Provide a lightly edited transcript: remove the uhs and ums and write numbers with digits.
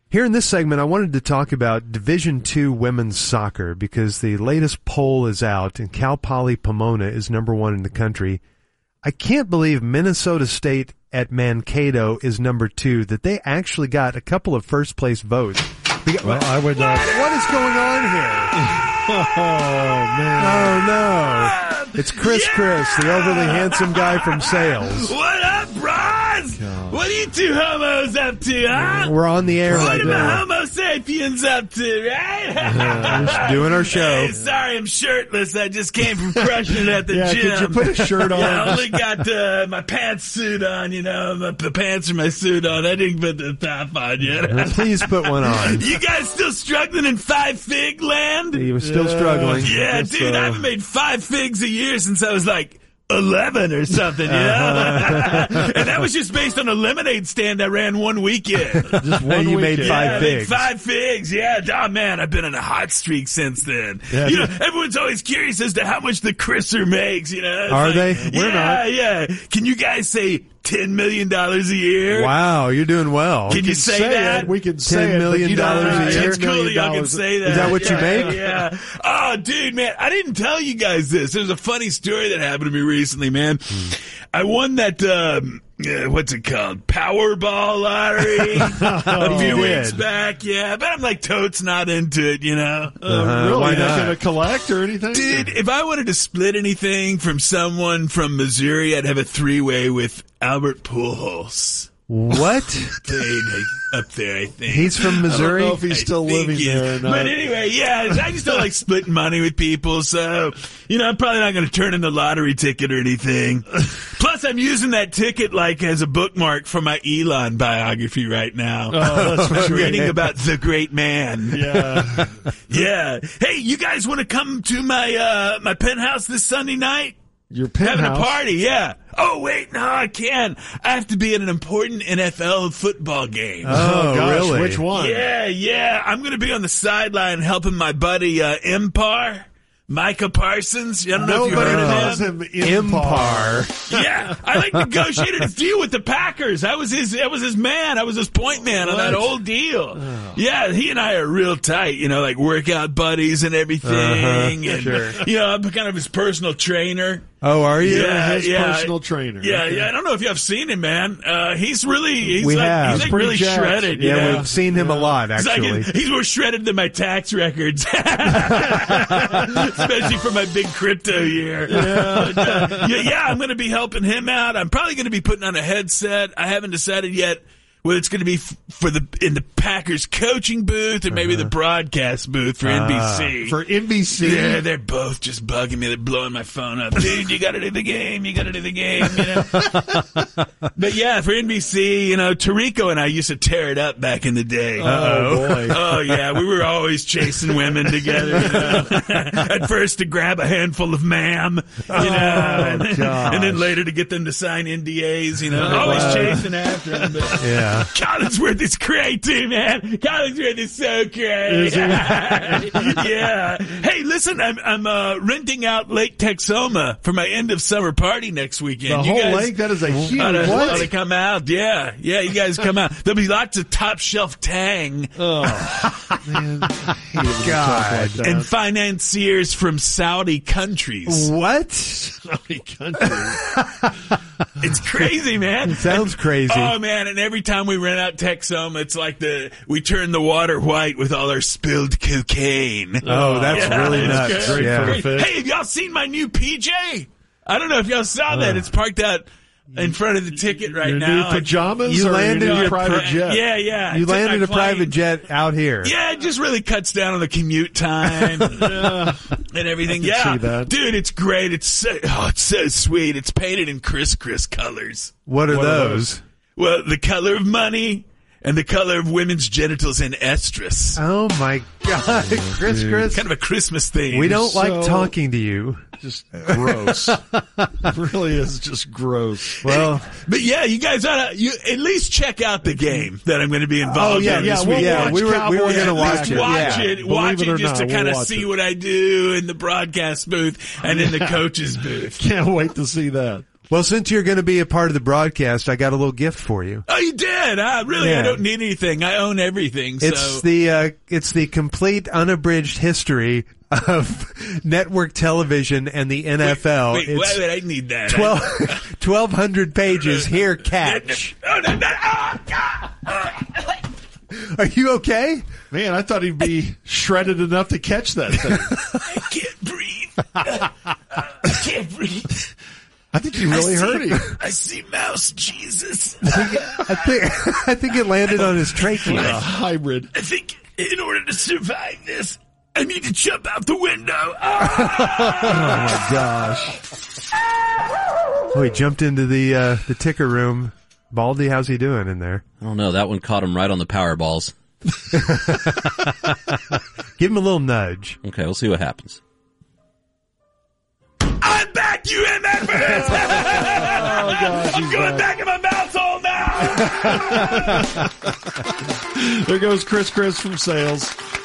Here in this segment, I wanted to talk about Division II women's soccer because the latest poll is out and Cal Poly Pomona is number 1 in the country. I can't believe Minnesota State at Mankato is number 2, that they actually got a couple of first-place votes. Well, I would. What is going on here? Oh, man. Oh, no. It's Chris, the overly handsome guy from sales. What up, bros? God. What are you two homos up to, huh? We're on the air What right are the now. Homo sapiens up to, right? We're just doing our show. Hey, sorry I'm shirtless. I just came from crushing it at the Yeah, gym. could you put a shirt on? Yeah, I only got my pantsuit on, the pants are my suit on. I didn't put the top on yet. Please put one on. You guys still struggling in 5 fig land? He was still struggling. Yeah, dude, I haven't made 5 figs a year since I was like 11 or something, you know? And that was just based on a lemonade stand I ran one weekend. Just one You made weekend. 5 I made figs. 5 figs, yeah. Oh, man, I've been on a hot streak since then. Yeah. You know, everyone's always curious as to how much the Crisser makes, you know? It's Are like, they? We're not. Yeah. Can you guys say $10 million a year? Wow, you're doing well. Can you say that? We can say $10 it, million but you don't a make year? It's $10 cool that million y'all can say that. Is that what you make? Yeah. Oh, dude, man, I didn't tell you guys this. There's a funny story that happened to me recently, man. I won that, what's it called? Powerball lottery a few weeks back. Yeah, but I'm like totes not into it, you know? Really? Why Not not? going to collect or anything? Dude, if I wanted to split anything from someone from Missouri, I'd have a 3-way with Albert Pujols. What? Dude, up there, I think. He's from Missouri? I don't know if he's still I think living he there is. or not. But anyway, yeah, I just don't like splitting money with people, so, I'm probably not going to turn in the lottery ticket or anything. Plus, I'm using that ticket, as a bookmark for my Elon biography right now. Oh, that's I'm right. reading about the great man. Yeah. Yeah. Hey, you guys want to come to my penthouse this Sunday night? Your Having penthouse. a party, yeah. Oh, wait, no, I can't. I have to be at an important NFL football game. Oh, gosh, really? Which one? Yeah. I'm going to be on the sideline helping my buddy Empar, Micah Parsons. I don't know if you Nobody heard calls of him. him Empar. Yeah, I negotiated a deal with the Packers. I was his man. I was his point man on that whole deal. Oh. Yeah, he and I are real tight, like workout buddies and everything. And, sure. I'm kind of his personal trainer. Oh, are you? Yeah, his personal trainer. Yeah, Okay. yeah. I don't know if you have seen him, man. He's We like, have. he's like Pretty really jacked. shredded. Yeah, you know? we've seen him a lot, He's actually. he's more shredded than my tax records, especially for my big crypto year. Yeah, I'm going to be helping him out. I'm probably going to be putting on a headset. I haven't decided yet whether it's going to be in the Packers coaching booth or maybe the broadcast booth for NBC. For NBC. Yeah, they're both just bugging me. They're blowing my phone up. Dude, you got to do the game. You got to do the game. But yeah, for NBC, Tarico and I used to tear it up back in the day. Oh, boy. Oh yeah, we were always chasing women together. At first to grab a handful of ma'am, and then later to get them to sign NDAs. Always chasing after them. But Yeah. Collinsworth is great too, man. Collinsworth is so great. Yeah. Hey, listen, I'm renting out Lake Texoma for my end of summer party next weekend. The You whole guys lake? That is a huge ought to lake. come out. Yeah, you guys come out. There'll be lots of top shelf tang Oh, man. I hate it when you talk God. like that. and financiers from Saudi countries. What? Saudi country. It's crazy, man. Sounds crazy. Oh man! And every time we rent out Texoma, it's like we turn the water white with all our spilled cocaine. Oh, that's Yeah, really it's nuts. great. Yeah. for a fish. Hey, have y'all seen my new PJ? I don't know if y'all saw that. It's parked out in front of the ticket right Your now. new pajamas? You or landed your new your private jet? Yeah. You Took my landed a plane. private jet out here. Yeah, it just really cuts down on the commute time and everything. I can Yeah, see that. dude, it's great. It's so sweet. It's painted in Chris colors. What are What are those? Well, the color of money and the color of women's genitals in estrus. Oh, my God. Chris. Kind of a Christmas theme. We don't like So- talking to you. Just gross. It really is just gross. Well, But yeah, you guys ought to at least check out the game that I'm going to be involved in this we'll week. yeah, watch we were Cowboys going to and watch Just it. Packers. watch Yeah. it. Believe Watch it it or just not, to we'll kind of watch see it. what I do in the broadcast booth and in the coach's booth. Can't wait to see that. Well, since you're going to be a part of the broadcast, I got a little gift for you. Oh, you did? Really? Yeah. I don't need anything. I own everything. It's the complete unabridged history of network television and the NFL. Wait, I need that. 1,200 pages. Here, catch. Are you okay? Man, I thought he'd be shredded enough to catch that thing. I can't breathe. I can't breathe. I think you really hurt him. I see mouse Jesus. I think it landed on his trachea. A hybrid. I think in order to survive this, I need to jump out the window. Oh my gosh! Oh, he jumped into the ticker room. Baldy, how's he doing in there? I don't know. That one caught him right on the power balls. Give him a little nudge. Okay, we'll see what happens. I'm back, you MFers! I'm going back in my mouth hole now! There goes Chris from sales.